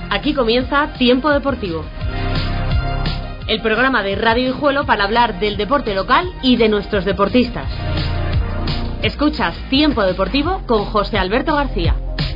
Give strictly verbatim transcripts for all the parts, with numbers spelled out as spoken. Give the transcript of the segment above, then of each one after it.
Aquí comienza Tiempo Deportivo, el programa de Radio Guijuelo para hablar del deporte local y de nuestros deportistas. Escuchas Tiempo Deportivo con José Alberto García.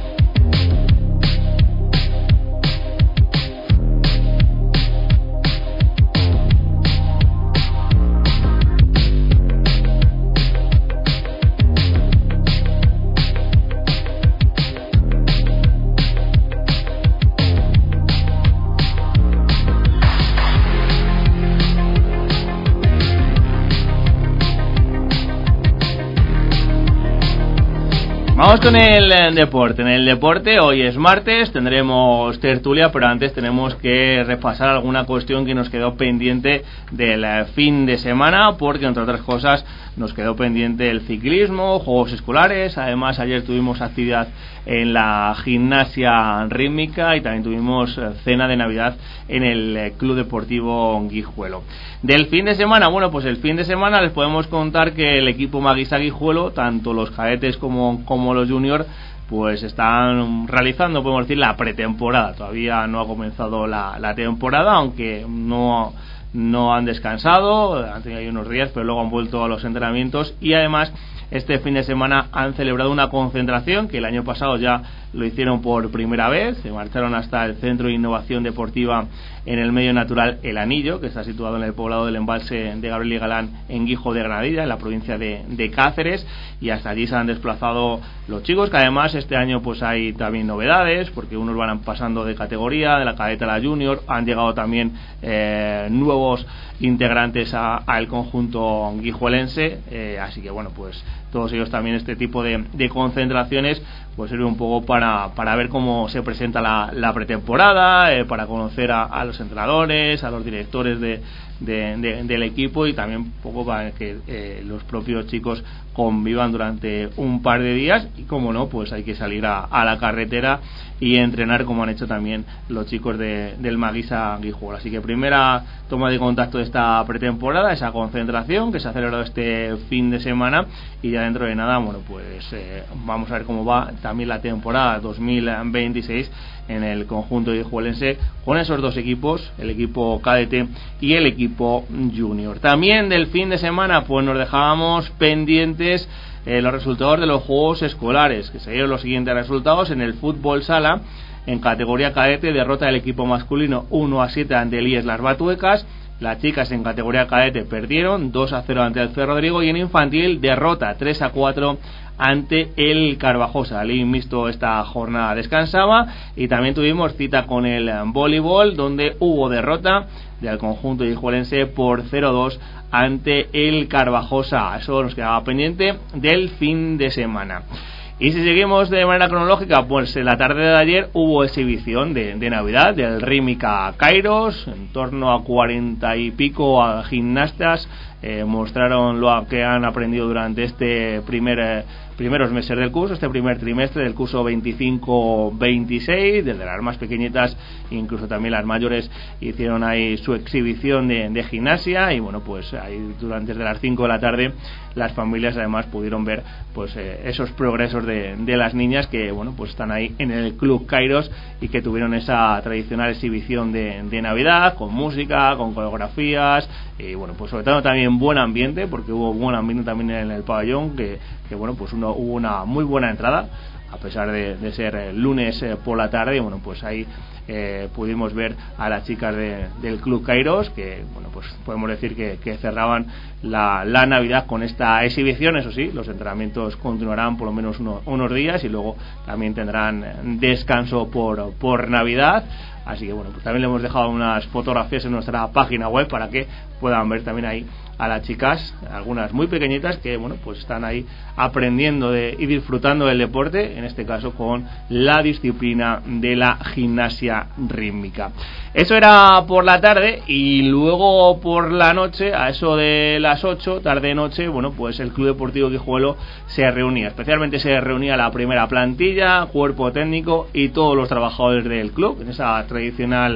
Vamos con el deporte. En el deporte, hoy es martes, tendremos tertulia, pero antes tenemos que repasar alguna cuestión que nos quedó pendiente del fin de semana, porque entre otras cosas nos quedó pendiente el ciclismo, juegos escolares. Además, ayer tuvimos actividad en la gimnasia rítmica y también tuvimos cena de Navidad en el Club Deportivo Guijuelo. Del fin de semana, bueno, pues el fin de semana les podemos contar que el equipo Maguisa Guijuelo, tanto los cadetes como, como los juniors, pues están realizando, podemos decir, la pretemporada. Todavía no ha comenzado la, la temporada, aunque no, no han descansado, han tenido ahí unos días, pero luego han vuelto a los entrenamientos y además este fin de semana han celebrado una concentración que el año pasado ya lo hicieron por primera vez. Se marcharon hasta el Centro de Innovación Deportiva en el Medio Natural El Anillo, que está situado en el poblado del embalse de Gabriel y Galán en Guijo de Granadilla, en la provincia de, de Cáceres, y hasta allí se han desplazado los chicos, que además este año pues hay también novedades, porque unos van pasando de categoría, de la cadeta a la junior. Han llegado también eh, nuevos integrantes al conjunto guijuelense, eh, así que bueno, pues todos ellos también, este tipo de, de concentraciones pues sirve un poco para, para ver cómo se presenta la, la pretemporada, eh, para conocer a, a los entrenadores, a los directores de, de, de, del equipo, y también un poco para que eh, los propios chicos convivan durante un par de días. Y como no, pues hay que salir a, a la carretera y entrenar, como han hecho también los chicos de, del Maguisa Guijuelo. Así que primera toma de contacto de esta pretemporada, esa concentración que se ha celebrado este fin de semana, y ya dentro de nada, bueno, pues eh, vamos a ver cómo va también la temporada dos mil veintiséis en el conjunto guijuelense, con esos dos equipos, el equipo cadete y el equipo junior. También del fin de semana pues nos dejábamos pendientes eh, los resultados de los juegos escolares, que se dieron los siguientes resultados. En el fútbol sala, en categoría cadete, derrota del equipo masculino uno a siete ante el I E S Las Batuecas. Las chicas en categoría cadete perdieron dos a cero ante el C. Rodrigo, y en infantil derrota tres a cuatro ante el Carvajosa. El mixto esta jornada descansaba, y también tuvimos cita con el voleibol, donde hubo derrota del conjunto guijuelense por cero a dos ante el Carvajosa. Eso nos quedaba pendiente del fin de semana. Y si seguimos de manera cronológica, pues en la tarde de ayer hubo exhibición de, de Navidad del Rítmica Kairos. En torno a cuarenta y pico a gimnastas eh, mostraron lo que han aprendido durante este primer eh, primeros meses del curso, este primer trimestre del curso veinticinco veintiséis. Desde las más pequeñitas, incluso también las mayores, hicieron ahí su exhibición de, de gimnasia. Y bueno, pues ahí durante desde las cinco de la tarde las familias además pudieron ver pues eh, esos progresos de, de las niñas que bueno pues están ahí en el Club Kairos, y que tuvieron esa tradicional exhibición de, de Navidad, con música, con coreografías, y bueno, pues sobre todo también buen ambiente, porque hubo buen ambiente también en el pabellón, que, que bueno, pues uno, hubo una muy buena entrada, a pesar de, de ser eh, lunes eh, por la tarde. Y bueno, pues ahí eh, pudimos ver a las chicas de, del Club Kairos, que bueno, pues podemos decir que, que cerraban la, la Navidad con esta exhibición. Eso sí, los entrenamientos continuarán por lo menos uno, unos días, y luego también tendrán descanso por, por Navidad. Así que bueno, pues también le hemos dejado unas fotografías en nuestra página web para que puedan ver también ahí a las chicas, algunas muy pequeñitas, que bueno, pues están ahí aprendiendo de, y disfrutando del deporte, en este caso con la disciplina de la gimnasia rítmica. Eso era por la tarde, y luego por la noche, a eso de las ocho, tarde-noche, bueno, pues el Club Deportivo Guijuelo se reunía, especialmente se reunía la primera plantilla, cuerpo técnico y todos los trabajadores del club, en esa tradicional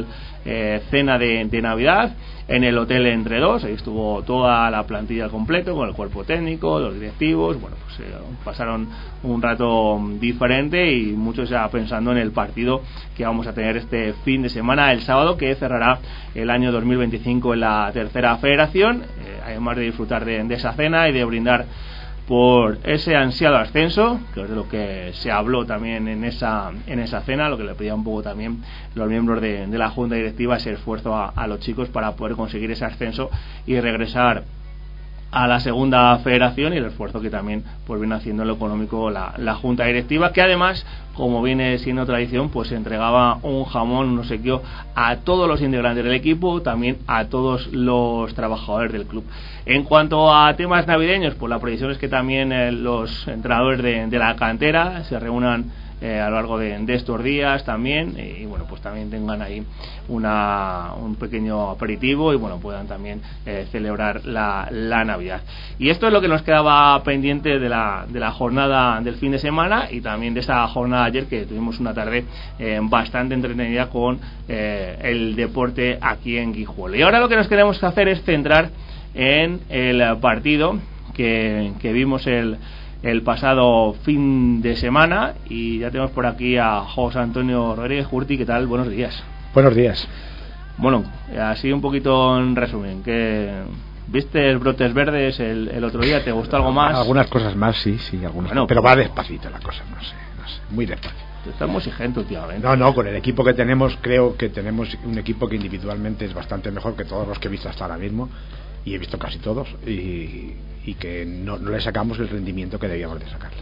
eh, cena de, de Navidad en el Hotel Entre Dos. Ahí estuvo toda la plantilla al completo, con el cuerpo técnico, los directivos. Bueno, pues eh, pasaron un rato diferente y muchos ya pensando en el partido que vamos a tener este fin de semana, el sábado, que cerrará el año dos mil veinticinco en la tercera federación. Eh, además de disfrutar de, de esa cena y de brindar por ese ansiado ascenso, que es de lo que se habló también en esa en esa cena, lo que le pedía un poco también los miembros de, de la junta directiva, ese esfuerzo a, a los chicos para poder conseguir ese ascenso y regresar a la segunda federación, y el esfuerzo que también pues viene haciendo en lo económico la, la junta directiva, que además, como viene siendo tradición, pues entregaba un jamón, un obsequio a todos los integrantes del equipo, también a todos los trabajadores del club. En cuanto a temas navideños, pues la previsión es que también eh, los entrenadores de, de la cantera se reúnan Eh, a lo largo de, de estos días también, y, y bueno, pues también tengan ahí una, un pequeño aperitivo y bueno, puedan también eh, celebrar la, la Navidad. Y esto es lo que nos quedaba pendiente de la, de la jornada del fin de semana, y también de esa jornada ayer, que tuvimos una tarde eh, bastante entretenida con eh, el deporte aquí en Guijuelo. Y ahora lo que nos queremos hacer es centrar en el partido que, que vimos el el pasado fin de semana, y ya tenemos por aquí a José Antonio Rodríguez. Curti, ¿qué tal? Buenos días. Buenos días. Bueno, así un poquito en resumen, que ¿viste brotes verdes el, el otro día? ¿Te gustó algo más? Algunas cosas más, sí, sí, algunas. Bueno, pero va despacito la cosa, no sé, no sé, muy despacio. Estás muy exigente últimamente. No, no, con el equipo que tenemos, creo que tenemos un equipo que individualmente es bastante mejor que todos los que he visto hasta ahora mismo, y he visto casi todos, y, y que no, no le sacamos el rendimiento que debíamos de sacarle.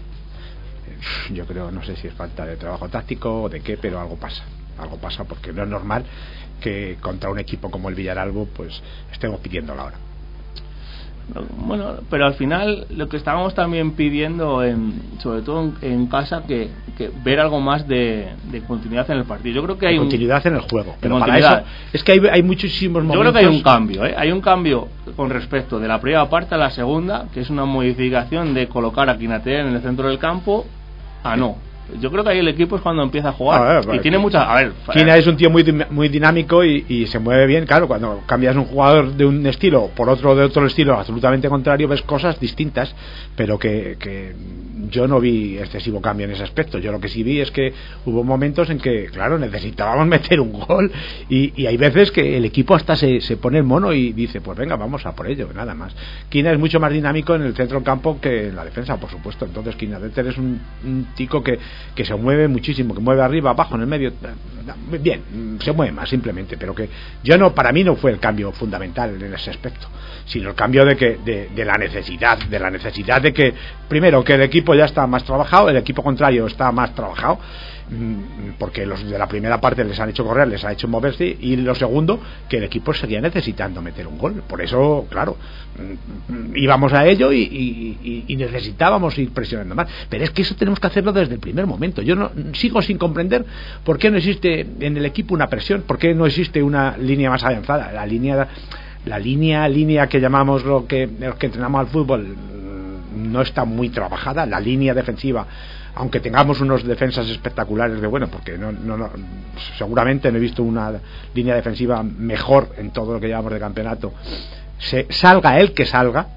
Yo creo, no sé si es falta de trabajo táctico o de qué, pero algo pasa, algo pasa, porque no es normal que contra un equipo como el Villaralbo pues estemos pidiendo la hora. Bueno, pero al final lo que estábamos también pidiendo, en, sobre todo en, en casa, que, que ver algo más de, de continuidad en el partido. Yo creo que hay continuidad un, en el juego, pero para eso es que hay, hay muchísimos momentos. Yo creo que hay un cambio, ¿eh? Hay un cambio con respecto de la primera parte a la segunda, que es una modificación de colocar a Quinater en el centro del campo a no. Yo creo que ahí el equipo es cuando empieza a jugar, a ver, y tiene mucha. A ver, Quina es un tío muy muy dinámico y, y se mueve bien. Claro, cuando cambias un jugador de un estilo por otro de otro estilo absolutamente contrario, ves cosas distintas, pero que, que yo no vi excesivo cambio en ese aspecto. Yo lo que sí vi es que hubo momentos en que, claro, necesitábamos meter un gol, y, y hay veces que el equipo hasta se, se pone el mono y dice, pues venga, vamos a por ello, nada más. Quina es mucho más dinámico en el centro del campo que en la defensa, por supuesto. Entonces Quina Deter es un, un tico que que se mueve muchísimo, que mueve arriba, abajo, en el medio, bien, se mueve más simplemente, pero que yo no, para mí no fue el cambio fundamental en ese aspecto, sino el cambio de que de, de la necesidad, de la necesidad de que, primero, que el equipo ya está más trabajado, el equipo contrario está más trabajado, porque los de la primera parte les han hecho correr, les ha hecho moverse, y lo segundo, que el equipo seguía necesitando meter un gol. Por eso, claro, íbamos a ello y, y, y necesitábamos ir presionando más, pero es que eso tenemos que hacerlo desde el primer momento. Yo no sigo sin comprender por qué no existe en el equipo una presión, por qué no existe una línea más avanzada. La línea la línea línea que llamamos lo que los que entrenamos al fútbol no está muy trabajada. La línea defensiva, aunque tengamos unos defensas espectaculares de bueno, porque no, no, no seguramente no he visto una línea defensiva mejor en todo lo que llevamos de campeonato, se salga el que salga,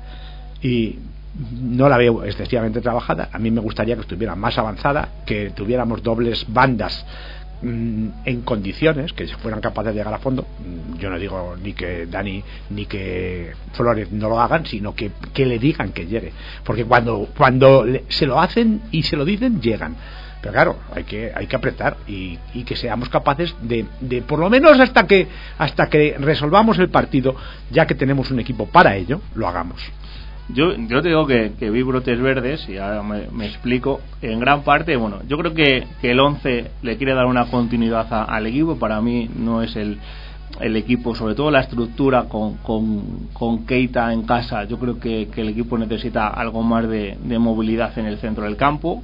y no la veo excesivamente trabajada. A mí me gustaría que estuviera más avanzada, que tuviéramos dobles bandas mmm, en condiciones, que fueran capaces de llegar a fondo. Yo no digo ni que Dani ni que Flores no lo hagan, sino que, que le digan que llegue, porque cuando, cuando le, se lo hacen y se lo dicen, llegan. Pero claro, hay que hay que apretar y, y que seamos capaces de, de por lo menos hasta que hasta que resolvamos el partido, ya que tenemos un equipo para ello, lo hagamos. Yo, yo te digo que, que vi brotes verdes, y ahora me, me explico. En gran parte, bueno, yo creo que, que el once le quiere dar una continuidad a, al equipo. Para mí no es el, el equipo, sobre todo la estructura con, con, con Keita en casa. Yo creo que, que el equipo necesita algo más de, de movilidad en el centro del campo.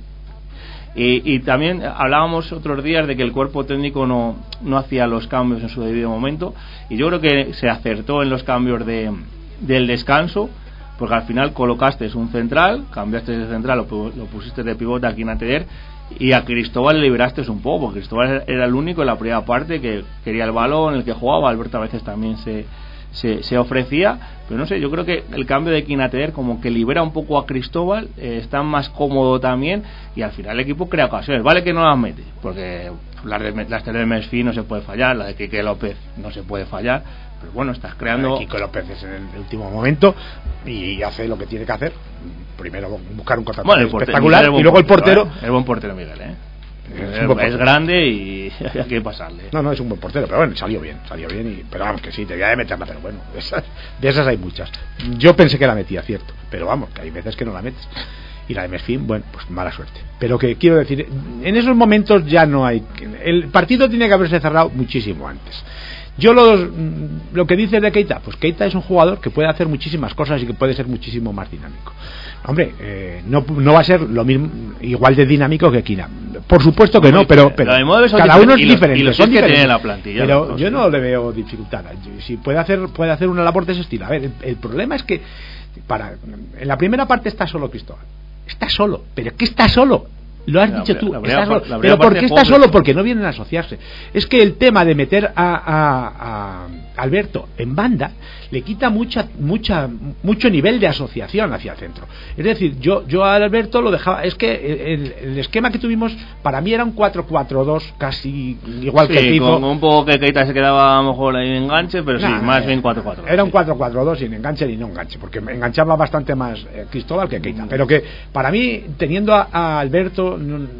Y, y también hablábamos otros días de que el cuerpo técnico no, no hacía los cambios en su debido momento, y yo creo que se acertó en los cambios de, del descanso, porque al final colocaste un central, cambiaste de central, lo, lo pusiste de pivote a Quinater, y a Cristóbal le liberaste un poco, porque Cristóbal era el único en la primera parte que quería el balón, el que jugaba. Alberto a veces también se, se, se ofrecía, pero no sé, yo creo que el cambio de Quinater como que libera un poco a Cristóbal, eh, está más cómodo también, y al final el equipo crea ocasiones. Vale que no las mete, porque las de, las de Mesfi no se puede fallar, la de Quique López no se puede fallar, pero bueno, estás creando... Quique López es en el último momento y hace lo que tiene que hacer. Primero buscar un contraataque bueno, espectacular y luego el portero... Es buen portero Miguel, ¿eh? Es, es, es grande y hay que pasarle. No, no, es un buen portero, pero bueno, salió bien, salió bien y, pero vamos, que sí, te voy a meterla, pero bueno, de esas, de esas hay muchas. Yo pensé que la metía, cierto, pero vamos, que hay veces que no la metes. Y la de Mesfin, bueno, pues mala suerte. Pero que quiero decir, en esos momentos ya no hay... El partido tiene que haberse cerrado muchísimo antes. Yo lo, lo que dices de Keita, pues Keita es un jugador que puede hacer muchísimas cosas y que puede ser muchísimo más dinámico. Hombre, eh, no, no va a ser lo mismo, igual de dinámico que Quina. Por supuesto que no, pero, pero cada uno es diferente. Y los son que tiene la plantilla. Pero no, yo no le veo dificultad. Si puede hacer, puede hacer una labor de ese estilo. A ver, el, el problema es que para en la primera parte está solo Cristóbal. Está solo. ¿Pero qué está solo? Lo has la, dicho tú, la primera, solo. La pero ¿por qué está solo? Porque no vienen a asociarse. Es que el tema de meter a, a, a Alberto en banda le quita mucha, mucha, mucho nivel de asociación hacia el centro. Es decir, yo, yo a Alberto lo dejaba. Es que el, el esquema que tuvimos para mí era un cuatro cuatro dos, casi igual sí, que el tipo. Con un poco que Keita se quedaba a lo mejor ahí en enganche, pero nah, sí, más eh, bien cuatro cuatro dos. Era un cuatro cuatro dos sin enganche ni no enganche, porque enganchaba bastante más eh, Cristóbal que Keita. Pero que para mí, teniendo a, a Alberto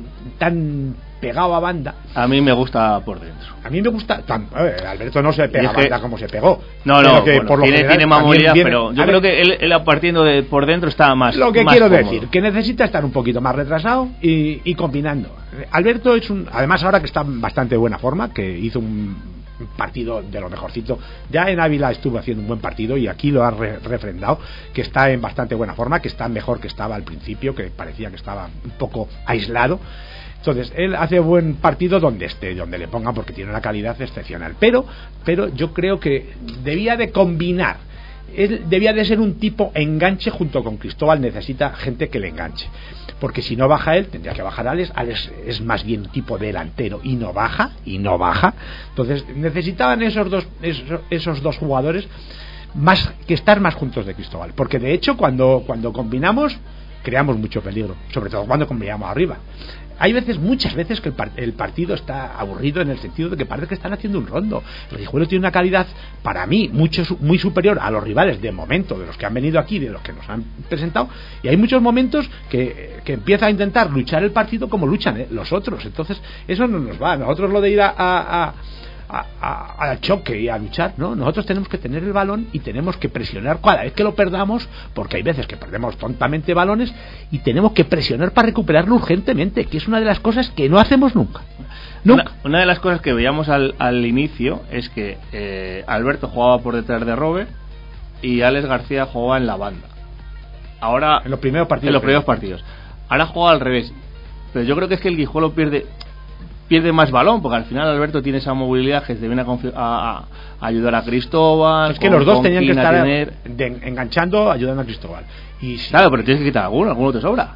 tan pegado a banda, a mí me gusta por dentro. A mí me gusta tan, eh, Alberto no se pega a banda como se pegó. No, no, que bueno, por lo tiene, general, tiene más movilidad, viene, pero yo ver, creo que él, él partiendo de por dentro está más. Lo que más quiero cómodo. decir, que necesita estar un poquito más retrasado y, y combinando. Alberto es un, además ahora que está en bastante buena forma, que hizo un partido de lo mejorcito. Ya en Ávila estuvo haciendo un buen partido y aquí lo ha re refrendado, que está en bastante buena forma, que está mejor que estaba al principio, que parecía que estaba un poco aislado. Entonces, él hace buen partido donde esté, donde le pongan, porque tiene una calidad excepcional. Pero, pero yo creo que debía de combinar. Él debía de ser un tipo enganche junto con Cristóbal. Necesita gente que le enganche. Porque si no baja él, tendría que bajar Alex. Alex es más bien un tipo delantero y no baja, y no baja. Entonces, necesitaban esos dos, esos, esos dos jugadores más que estar más juntos de Cristóbal. Porque de hecho, cuando, cuando combinamos, creamos mucho peligro. Sobre todo cuando combinamos arriba. Hay veces, muchas veces, que el, par el partido está aburrido en el sentido de que parece que están haciendo un rondo. El Guijuelo tiene una calidad, para mí, mucho, muy superior a los rivales de momento, de los que han venido aquí, de los que nos han presentado. Y hay muchos momentos que, que empieza a intentar luchar el partido como luchan eh, los otros. Entonces, eso no nos va. Nosotros lo de ir a... a, a A, a, al choque y a luchar, ¿no? Nosotros tenemos que tener el balón y tenemos que presionar cada vez que lo perdamos, porque hay veces que perdemos tontamente balones y tenemos que presionar para recuperarlo urgentemente, que es una de las cosas que no hacemos nunca. nunca. Una, una de las cosas que veíamos al, al inicio es que eh, Alberto jugaba por detrás de Robert y Alex García jugaba en la banda. Ahora en los primeros partidos. En los primeros partidos. Ahora juega al revés. Pero yo creo que es que el Guijuelo pierde pierde más balón, porque al final Alberto tiene esa movilidad que se viene a, a, a ayudar a Cristóbal. Es que con, los dos tenían que estar tener... de, enganchando, ayudando a Cristóbal. Y si... Claro, pero tienes que quitar alguno, alguno te sobra.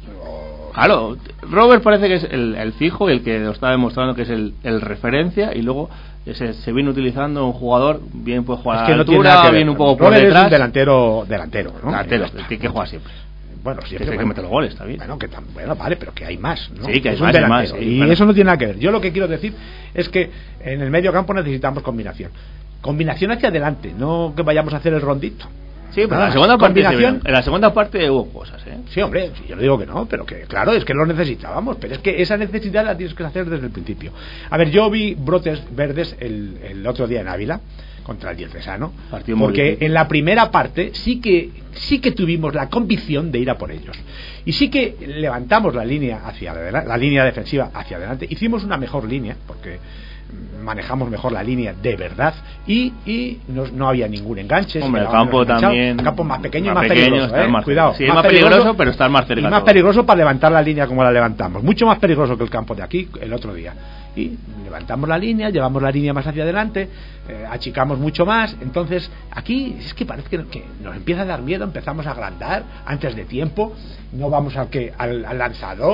Oh. Claro, Robert parece que es el, el fijo, el que lo está demostrando que es el, el referencia, y luego se, se viene utilizando un jugador, bien puede jugar es que a la no altura, tiene bien un poco Robert por detrás. Es un delantero, delantero, ¿no? Delantero, el que juega siempre. Bueno, siempre que, bueno, que mete los goles, está bien. Bueno, que tan, bueno, vale, pero que hay más, ¿no? Sí, que hay es más, un hay más, sí, y bueno. eso no tiene nada que ver. Yo lo que quiero decir es que en el medio campo necesitamos combinación. Combinación hacia adelante, no que vayamos a hacer el rondito. Sí, pero en la segunda parte en la segunda parte hubo cosas, ¿eh? Sí, hombre, yo no digo que no, pero que claro, es que lo necesitábamos, pero es que esa necesidad la tienes que hacer desde el principio. A ver, yo vi brotes verdes el, el otro día en Ávila contra el Diocesano, porque en la primera parte sí que sí que tuvimos la convicción de ir a por ellos y sí que levantamos la línea hacia adelante, la línea defensiva hacia adelante, hicimos una mejor línea porque manejamos mejor la línea de verdad y, y no, no había ningún enganche. Hombre, el campo también, el campo más pequeño más y más pequeño, peligroso, ¿eh? Más cuidado, sí, más, más peligroso, peligroso pero estar más cerca y más todo. Peligroso para levantar la línea como la levantamos, mucho más peligroso que el campo de aquí el otro día. Y levantamos la línea, llevamos la línea más hacia adelante, eh, achicamos mucho más. Entonces aquí es que parece que, que nos empieza a dar miedo, empezamos a agrandar antes de tiempo, no vamos al, que, al, al lanzador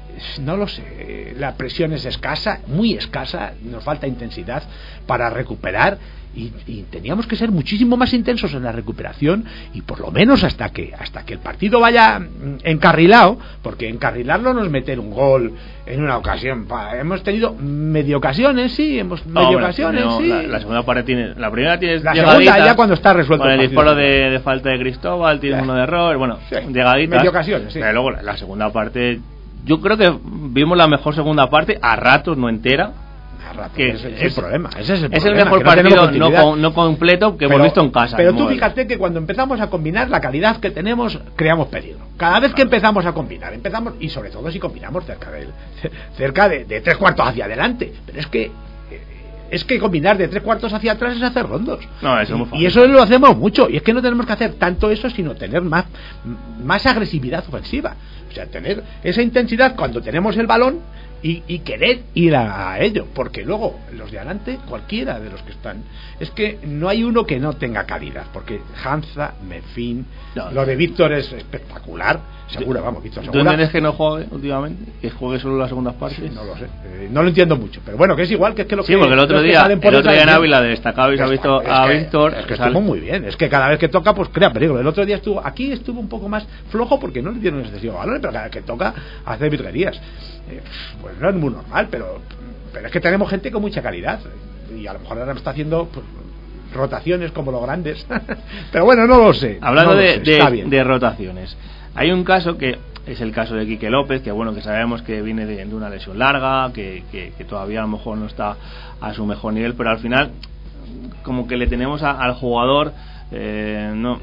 no lo sé, la presión es escasa, muy escasa, nos falta intensidad para recuperar y, y teníamos que ser muchísimo más intensos en la recuperación y por lo menos hasta que hasta que el partido vaya encarrilado, porque encarrilarlo no es meter un gol en una ocasión. Pa, hemos tenido medio ocasiones, sí, hemos no, medio bueno, ocasiones, no, sí. La, la segunda parte tiene, la primera tiene la segunda ya cuando está resuelto con el, el disparo de, de falta de Cristóbal, tiene uno de error, bueno, sí, llegaditas, medio ocasiones, sí. Pero luego la, la segunda parte, yo creo que vimos la mejor segunda parte a ratos, no entera. Que ese es, es el problema, ese es el, es problema, el mejor no partido no, con, no completo que pero, hemos visto en casa. Pero tú fíjate que cuando empezamos a combinar la calidad que tenemos, creamos peligro. Cada vez que empezamos a combinar, empezamos y sobre todo si combinamos cerca de cerca de, de tres cuartos hacia adelante. Pero es que es que combinar de tres cuartos hacia atrás es hacer rondos. No, eso es muy fácil. Y eso lo hacemos mucho. Y es que no tenemos que hacer tanto eso, sino tener más más agresividad ofensiva. O sea, tener esa intensidad cuando tenemos el balón. Y, y querer ir a, a ello, porque luego los de adelante, cualquiera de los que están, es que no hay uno que no tenga calidad, porque Hansa, Mefín, no, lo de Víctor es espectacular, seguro, vamos, Víctor segura. ¿Tú entiendes que no juegue últimamente? ¿Que juegue solo las segundas partes? Sí, no lo sé, eh, no lo entiendo mucho, pero bueno, que es igual que es que lo sí, que... Sí, porque el otro día, el otro día en Ávila destacabais ha visto es a que, Víctor... Es que estuvo muy bien, es que cada vez que toca, pues crea peligro. El otro día estuvo, aquí estuvo un poco más flojo porque no le dieron excesivo balón, pero cada vez que toca hace virguerías. Eh, pues no es muy normal, pero pero es que tenemos gente con mucha calidad y a lo mejor ahora está haciendo pues, rotaciones como los grandes pero bueno, no lo sé. Hablando no de, lo sé, de, de rotaciones, hay un caso que es el caso de Quique López, que bueno, que sabemos que viene de, de una lesión larga, que, que, que todavía a lo mejor no está a su mejor nivel, pero al final como que le tenemos a, al jugador eh, no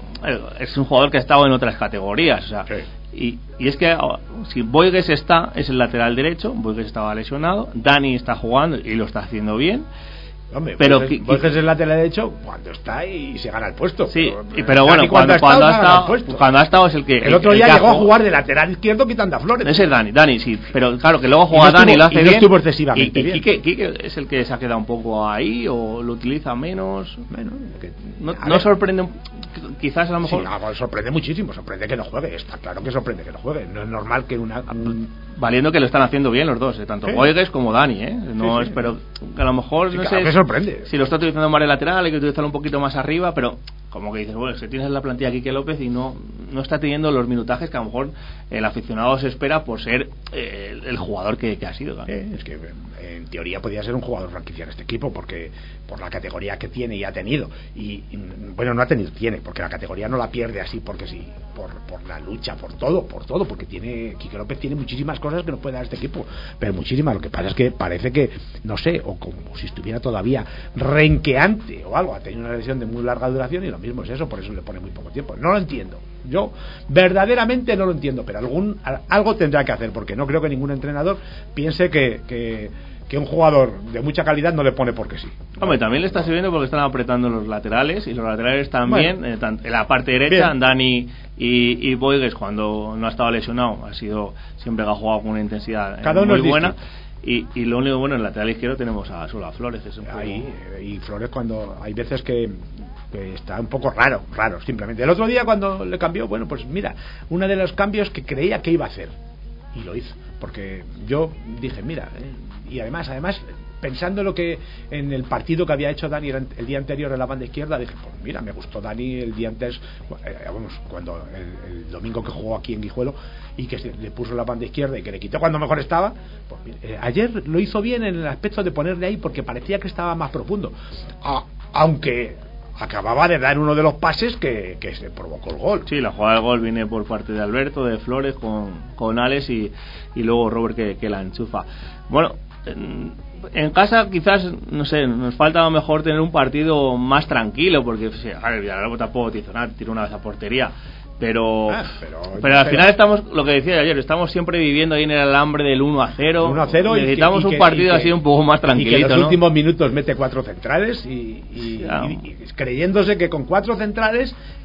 es un jugador que ha estado en otras categorías, o sea, sí. Y, y es que si Boigues está, es el lateral derecho, Boigues estaba lesionado, Dani está jugando y lo está haciendo bien. Hombre, pero Boigues, Boigues es el lateral derecho cuando está y se gana el puesto. Sí, pero, pero bueno, cuando, cuando, ha estado, cuando, ha estado, cuando ha estado es el que... El otro día el llegó a jugar de lateral izquierdo quitando a Flores. Ese es Dani, Dani, sí, pero claro, que luego juega no Dani y lo hace y no bien. Estuvo excesivamente y, y bien. Quique, Quique es el que se ha quedado un poco ahí o lo utiliza menos. Bueno, que, no, no sorprende, quizás a lo mejor... Sí, no, sorprende muchísimo, sorprende que no juegue, está claro que sorprende que no juegue. No es normal que una... Un... Valiendo que lo están haciendo bien los dos, eh, tanto sí. Boigues como Dani, ¿eh? No sí, sí. Pero a lo mejor, sí, no claro sé... Me sorprende. Si lo está utilizando más de lateral, hay que utilizarlo un poquito más arriba, pero como que dices, bueno, es que tienes la plantilla Quique López y no no está teniendo los minutajes que a lo mejor el aficionado se espera por ser eh, el, el jugador que, que ha sido. ¿Claro? Eh, es que en teoría podría ser un jugador franquicia en este equipo, porque por la categoría que tiene y ha tenido, y, y bueno, no ha tenido, tiene, porque la categoría no la pierde así porque sí, por, por la lucha, por todo, por todo, porque tiene Quique López tiene muchísimas cosas que nos puede dar este equipo, pero muchísimas. Lo que pasa es que parece que, no sé, o como si estuviera todavía renqueante o algo, ha tenido una lesión de muy larga duración y lo mismo es eso, por eso le pone muy poco tiempo. No lo entiendo, yo verdaderamente no lo entiendo, pero algún algo tendrá que hacer, porque no creo que ningún entrenador piense que, que, que un jugador de mucha calidad no le pone porque sí. Hombre, también le está sirviendo porque están apretando los laterales, y los laterales también, bueno, eh, en la parte derecha, bien. Dani y, y Boigues, cuando no ha estado lesionado, ha sido siempre que ha jugado con una intensidad Cada uno muy es buena. Y, y lo único bueno, en el lateral izquierdo tenemos a solo a Flores. Es un Ahí, poco... Y Flores cuando hay veces que, que está un poco raro, raro simplemente. El otro día cuando le cambió, bueno, pues mira, uno de los cambios que creía que iba a hacer, y lo hizo, porque yo dije, mira, eh, y además, además pensando lo que en el partido que había hecho Dani el día anterior en la banda izquierda, dije, pues mira, me gustó Dani el día antes, eh, vamos, cuando el, el domingo que jugó aquí en Guijuelo y que se, le puso la banda izquierda y que le quitó cuando mejor estaba, pues mira, eh, ayer lo hizo bien en el aspecto de ponerle ahí porque parecía que estaba más profundo, a, aunque acababa de dar uno de los pases que, que se provocó el gol. Sí, la jugada del gol viene por parte de Alberto, de Flores con, con Alex y, y luego Robert que, que la enchufa. Bueno, en, en casa quizás, no sé, nos falta a lo mejor tener un partido más tranquilo, porque sí, a ver, Villarreal tampoco te hizo nada, tiró una vez a portería, pero ah, pero, pero al pero, final estamos, lo que decía ayer, estamos siempre viviendo ahí en el alambre del uno a cero, uno a cero necesitamos y que, un partido que, así un poco más tranquilito, y que en los ¿no? últimos minutos mete cuatro centrales y, y, sí, ah. y, y creyéndose que con cuatro centrales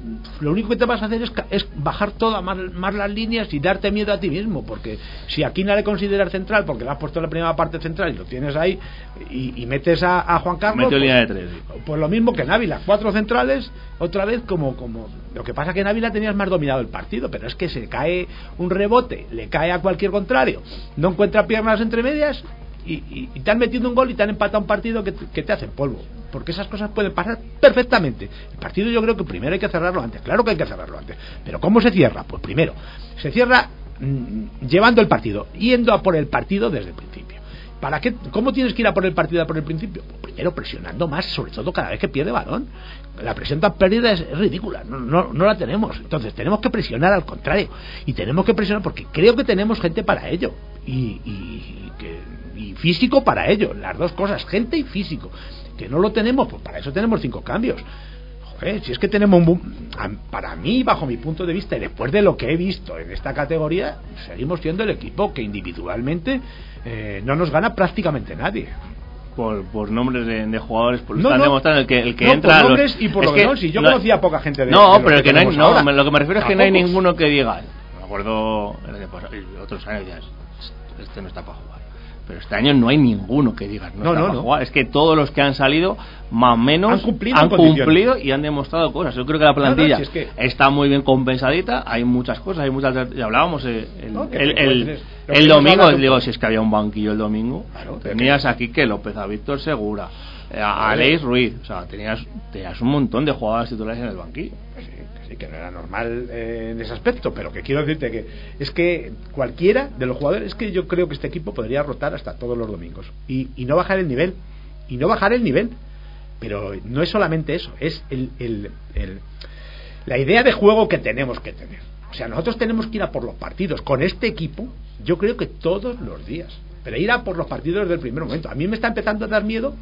lo único que te vas a hacer es, es bajar todas más, más las líneas y darte miedo a ti mismo, porque si aquí no le consideras central porque le has puesto la primera parte central y lo tienes ahí y, y metes a, a Juan Carlos, pues, línea de tres. Pues lo mismo que en Ávila, cuatro centrales otra vez como, como lo que pasa que en Ávila tenías más dominado el partido, pero es que se cae un rebote, le cae a cualquier contrario, no encuentra piernas entre medias y, y, y te han metido un gol y te han empatado un partido que, que te hace polvo, porque esas cosas pueden pasar perfectamente. El partido yo creo que primero hay que cerrarlo antes, claro que hay que cerrarlo antes, pero ¿cómo se cierra? Pues primero se cierra mmm, llevando el partido, yendo a por el partido desde el principio. ¿Para qué? ¿Cómo tienes que ir a por el partido a por el principio? Pues primero presionando más, sobre todo cada vez que pierde balón. La presión tan perdida es, es ridícula, no, no, no la tenemos. Entonces tenemos que presionar al contrario, y tenemos que presionar porque creo que tenemos gente para ello y, y, que, y físico para ello, las dos cosas, gente y físico. Que no lo tenemos, pues para eso tenemos cinco cambios. Joder, si es que tenemos un, para mí, bajo mi punto de vista y después de lo que he visto en esta categoría, seguimos siendo el equipo que individualmente eh, no nos gana prácticamente nadie. Por, por nombres de, de jugadores, por lo no, están no, demostrando el que, el que no, entra por nombres los, y por es lo que que no, si yo no, conocía a poca gente de no, de lo pero que, que no hay, no, lo que me refiero es que no hay Tampoco. ninguno que diga, me acuerdo el año pasado, y otros años ya, este no está para jugar, pero este año no hay ninguno que diga no, no, está no, para no. jugar. Es que todos los que han salido más o menos han cumplido, han cumplido y han demostrado cosas. Yo creo que la plantilla no, no, si es que... está muy bien compensadita, hay muchas cosas, hay muchas, ya hablábamos eh, el, no, el, que el, tienes, el domingo, digo, si es que había un banquillo el domingo, claro, tenías aquí que López, a Víctor Segura, a Aleix Ruiz, o sea, tenías, tenías un montón de jugadores titulares en el banquillo. Sí, sí, que no era normal eh, en ese aspecto, pero que quiero decirte que es que cualquiera de los jugadores, es que yo creo que este equipo podría rotar hasta todos los domingos y, y no bajar el nivel, y no bajar el nivel, pero no es solamente eso, es el, el, el, la idea de juego que tenemos que tener. O sea, nosotros tenemos que ir a por los partidos con este equipo, yo creo que todos los días, pero ir a por los partidos desde el primer momento. A mí me está empezando a dar miedo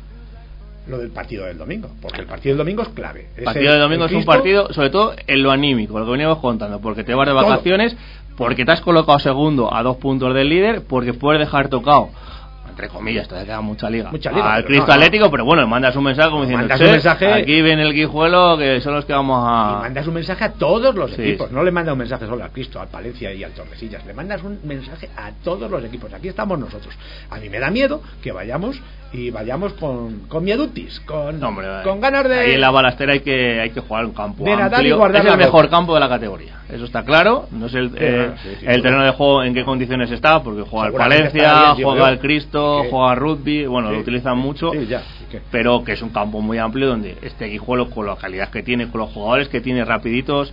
lo del partido del domingo, porque el partido del domingo es clave. El partido del domingo es un partido, sobre todo en lo anímico, lo que veníamos contando, porque te vas de vacaciones, porque te has colocado segundo a dos puntos del líder, porque puedes dejar tocado, entre comillas, te queda mucha liga, mucha liga al Cristo no, Atlético, no. Pero bueno, mandas un mensaje como diciendo, mandas un mensaje, aquí viene el Guijuelo, que son los que vamos a... Y mandas un mensaje a todos los sí, equipos, sí. No le mandas un mensaje solo al Cristo, al Palencia y al Tordesillas, le mandas un mensaje a todos los equipos. Aquí estamos nosotros. A mí me da miedo que vayamos y vayamos con, con miedutis, con, no, hombre, con ganas de... Ahí en la balastera hay que, hay que jugar un campo de amplio, es el mejor campo de la categoría, eso está claro. No sé el, sí, eh, sí, sí, el sí, terreno de juego en qué condiciones está, porque juega el Palencia, bien, juega el Cristo, que... juega rugby, bueno, sí, lo utilizan mucho, sí, ya, ¿qué? Pero que es un campo muy amplio donde este Guijuelo, con la calidad que tiene, con los jugadores que tiene rapiditos,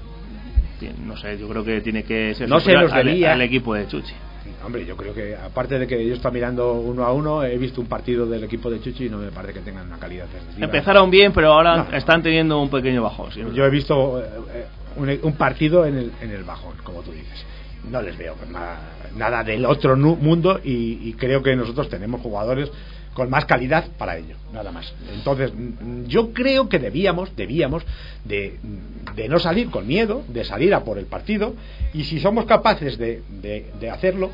eh, no sé, yo creo que tiene que ser no se nos al, al equipo de Chuchi. Hombre, yo creo que aparte de que yo estoy mirando uno a uno, he visto un partido del equipo de Chuchi y no me parece que tengan una calidad defensiva. Empezaron bien, pero ahora no, no. están teniendo un pequeño bajón. ¿Sí? Yo he visto eh, un, un partido en el, en el bajón, como tú dices. No les veo nada, nada del otro mundo y, y creo que nosotros tenemos jugadores con más calidad para ello, nada más. Entonces, yo creo que debíamos, debíamos de, de no salir con miedo, de salir a por el partido, y si somos capaces de, de, de hacerlo,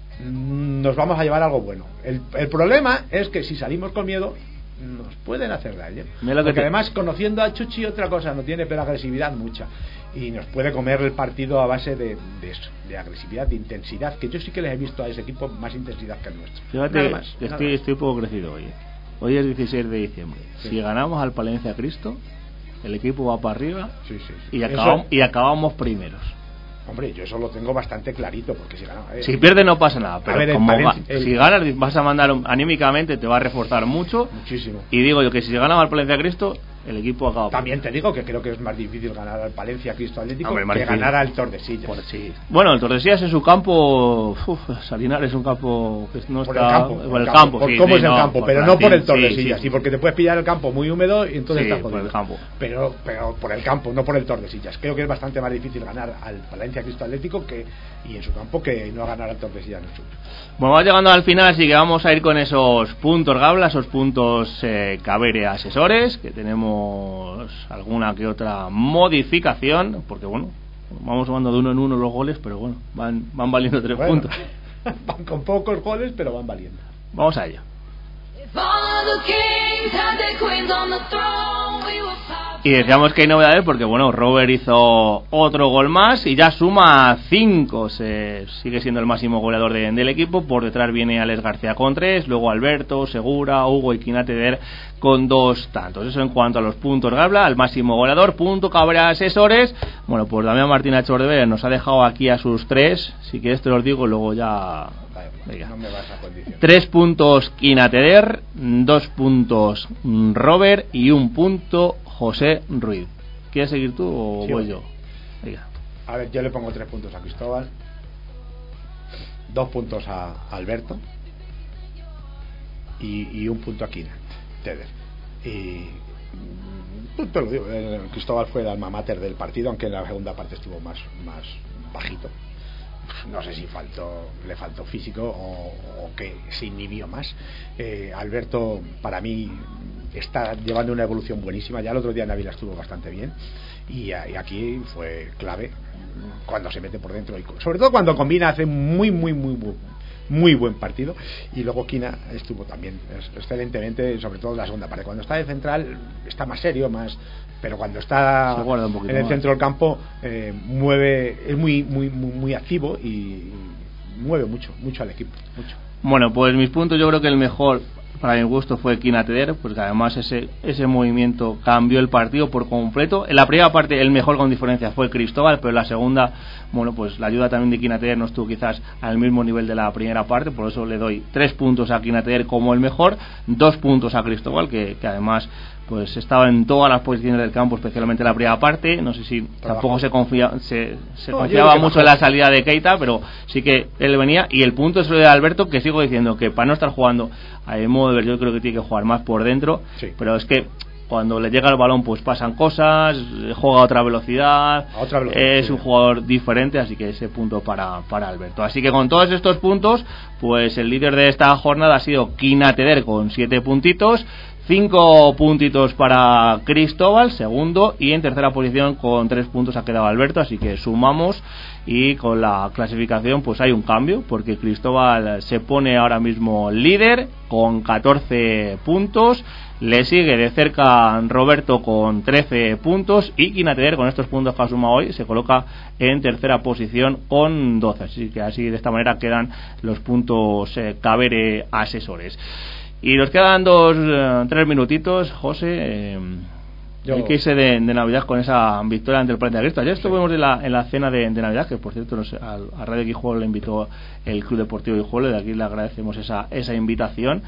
nos vamos a llevar algo bueno. El, el problema es que si salimos con miedo, nos pueden hacer daño. Porque te... además, conociendo a Chuchi, otra cosa, no tiene pero agresividad mucha. Y nos puede comer el partido a base de, de eso, de agresividad, de intensidad, que yo sí que les he visto a ese equipo más intensidad que el nuestro. Fíjate, nada más, estoy, nada más. estoy un poco crecido hoy. Hoy es dieciséis de diciembre. Sí. Si ganamos al Palencia Cristo, el equipo va para arriba sí, sí, sí. Y, acabamos, y acabamos primeros. Hombre, yo eso lo tengo bastante clarito, porque si ganamos... Eh, si pierdes no pasa nada, pero ver, como Valencia, va, el... si ganas vas a mandar anímicamente, te va a reforzar mucho. Muchísimo. Y digo yo que si ganamos al Palencia Cristo, el equipo acaba. También te digo que creo que es más difícil ganar al Palencia Cristo Atlético Hombre, que difícil. ganar al Tordesillas. Por, sí. Bueno, el Tordesillas en su campo, uf, Salinar es un campo que no por está el campo, por el campo, campo, por sí, cómo sí, es el no, campo, por pero Plantín, no por el Tordesillas, sí, sí, porque te puedes pillar el campo muy húmedo y entonces sí, estás jodido. Por el campo. Pero, pero por el campo, no por el Tordesillas. Creo que es bastante más difícil ganar al Palencia Cristo Atlético que y en su campo que no ganar al Tordesillas. Bueno, vamos llegando al final, así que vamos a ir con esos puntos Gabla, esos puntos eh, Cabere Asesores, que tenemos alguna que otra modificación, porque bueno, vamos sumando de uno en uno los goles, pero bueno, van, van valiendo tres bueno, puntos. Van con pocos goles, pero van valiendo. Vamos a ello. Y decíamos que hay novedades porque, bueno, Robert hizo otro gol más y ya suma cinco. Se sigue siendo el máximo goleador de, del equipo. Por detrás viene Alex García con tres, luego Alberto, Segura, Hugo y Quinateder con dos tantos. Eso en cuanto a los puntos Gabla, al máximo goleador. Punto Cabrera Asesores. Bueno, pues Damián Martínez Chordever nos ha dejado aquí a sus tres. Si quieres te los digo, luego ya... No me vas a condicionar. Tres puntos Quinateder, dos puntos Robert y un punto José Ruiz. ¿Quieres seguir tú o sí, voy yo? Venga. A ver, yo le pongo tres puntos a Cristóbal, dos puntos a Alberto y, y un punto a Quinateder. Y pues te lo digo, el Cristóbal fue el alma mater del partido, aunque en la segunda parte estuvo más, más bajito. No sé si faltó, le faltó físico o, o que se inhibió más. eh, Alberto para mí está llevando una evolución buenísima. Ya el otro día en Ávila estuvo bastante bien y, y aquí fue clave cuando se mete por dentro y sobre todo cuando combina, hace muy muy muy muy buen partido. Y luego Quina estuvo también excelentemente, sobre todo en la segunda parte. Cuando está de central está más serio, más, pero cuando está en el centro del campo eh, mueve, es muy muy muy, muy activo y, y mueve mucho mucho al equipo, mucho. Bueno, pues mis puntos, yo creo que el mejor para mi gusto fue Quinateder, porque además ese ese movimiento cambió el partido por completo. En la primera parte el mejor con diferencia fue Cristóbal, pero en la segunda, bueno, pues la ayuda también de Quinateder no estuvo quizás al mismo nivel de la primera parte, por eso le doy tres puntos a Quinateder como el mejor, dos puntos a Cristóbal, que, que además pues estaba en todas las posiciones del campo, especialmente en la primera parte. No sé si Trabajo. tampoco se confía se, se no, confiaba mucho en la salida de Keita, pero sí que él venía. Y el punto es lo de Alberto, que sigo diciendo que para no estar jugando a modo de ver, yo creo que tiene que jugar más por dentro, sí. Pero es que cuando le llega el balón pues pasan cosas, juega a otra velocidad, a otra velocidad es sí. un jugador diferente, así que ese punto para, para Alberto. Así que con todos estos puntos, pues el líder de esta jornada ha sido Quinateder con siete puntitos, cinco puntitos para Cristóbal, segundo, y en tercera posición con tres puntos ha quedado Alberto, así que sumamos y con la clasificación pues hay un cambio, porque Cristóbal se pone ahora mismo líder con catorce puntos, le sigue de cerca Roberto con trece puntos y Quinateder con estos puntos que ha sumado hoy se coloca en tercera posición con doce, así que así de esta manera quedan los puntos eh, Cabere Asesores. Y nos quedan dos, eh, tres minutitos, José. Eh, Yo... Hay que irse de, de Navidad con esa victoria ante el Planeta Cristo. Ayer estuvimos sí. en, la, en la cena de, de Navidad, que por cierto nos, a, a Radio Guijuelo le invitó el Club Deportivo Guijuelo, y de aquí le agradecemos esa, esa invitación.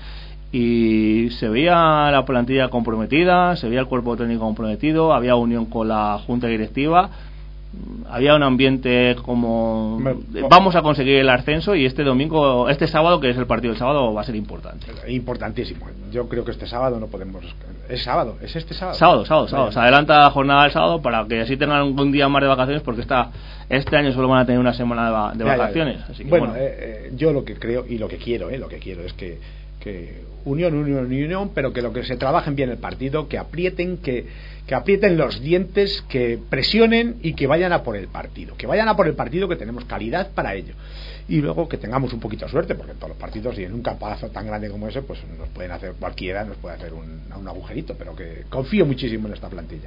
Y se veía la plantilla comprometida, se veía el cuerpo técnico comprometido, había unión con la junta directiva. Había un ambiente como vamos a conseguir el ascenso, y este domingo, este sábado, que es el partido del sábado, va a ser importante. Importantísimo. Yo creo que este sábado no podemos. Es sábado, es este sábado. Sábado, sábado, sábado. Se adelanta la jornada del sábado para que así tengan un día más de vacaciones, porque esta, este año solo van a tener una semana de, de ya, vacaciones. Ya, ya. Así que, bueno, bueno. Eh, eh, yo lo que creo y lo que quiero, eh, lo que quiero es que, que unión, unión, unión, pero que lo que se trabajen bien el partido, que aprieten, que que aprieten los dientes, que presionen y que vayan a por el partido, que vayan a por el partido, que tenemos calidad para ello, y luego que tengamos un poquito de suerte, porque en todos los partidos y en un campazo tan grande como ese pues nos pueden hacer cualquiera, nos puede hacer un, un agujerito, pero que confío muchísimo en esta plantilla.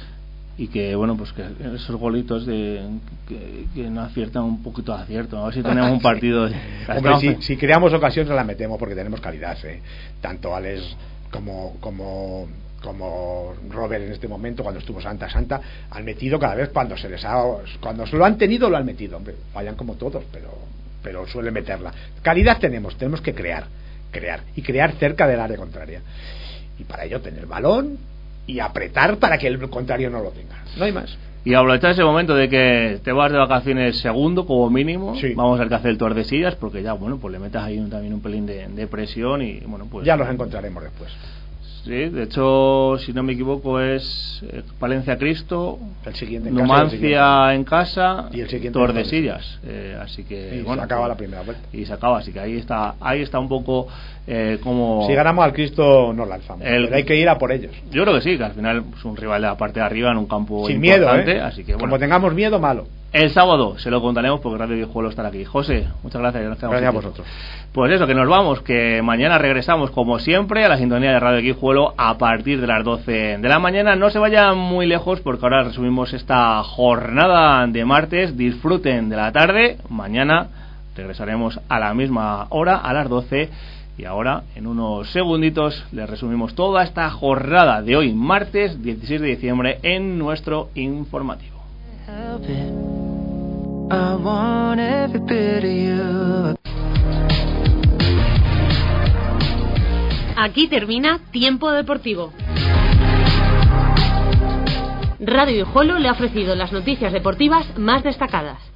Y que bueno, pues que esos golitos de que, que no aciertan un poquito de acierto, a ver si tenemos un partido de... Hombre, si, si creamos ocasiones la metemos, porque tenemos calidad, ¿eh? Tanto Alex como como como Robert en este momento, cuando estuvo Santa Santa, han metido cada vez cuando se les ha, cuando se lo han tenido, lo han metido. Hombre, fallan como todos, pero pero suelen meterla. Calidad tenemos, tenemos que crear, crear y crear cerca del área contraria. Y para ello tener balón y apretar para que el contrario no lo tenga. No hay más. Y aprovechar ese momento de que te vas de vacaciones segundo como mínimo, sí. Vamos a ver qué hace el Tordesillas, porque ya bueno, pues le metas ahí un, también un pelín de, de presión y bueno, pues ya los encontraremos después. Sí, de hecho, si no me equivoco, es eh, Palencia Cristo, el siguiente en Numancia casa, en casa, y el siguiente Tordesillas. Eh, así que y bueno, se acaba la primera vuelta. Y se acaba, así que ahí está, ahí está un poco eh, como. Si ganamos al Cristo, nos lanzamos. El... Pero hay que ir a por ellos. Yo creo que sí, que al final es un rival de la parte de arriba en un campo sin importante, miedo, ¿eh? Así que bueno. Como tengamos miedo, malo. El sábado se lo contaremos porque Radio Guijuelo estará aquí. José, muchas gracias. Nos gracias a vosotros. Pues eso, que nos vamos, que mañana regresamos como siempre a la sintonía de Radio Guijuelo a partir de las doce de la mañana. No se vayan muy lejos porque ahora resumimos esta jornada de martes. Disfruten de la tarde. Mañana regresaremos a la misma hora, a las doce. Y ahora, en unos segunditos, les resumimos toda esta jornada de hoy, martes dieciséis de diciembre, en nuestro informativo. Aquí termina Tiempo Deportivo. Radio Guijuelo le ha ofrecido las noticias deportivas más destacadas.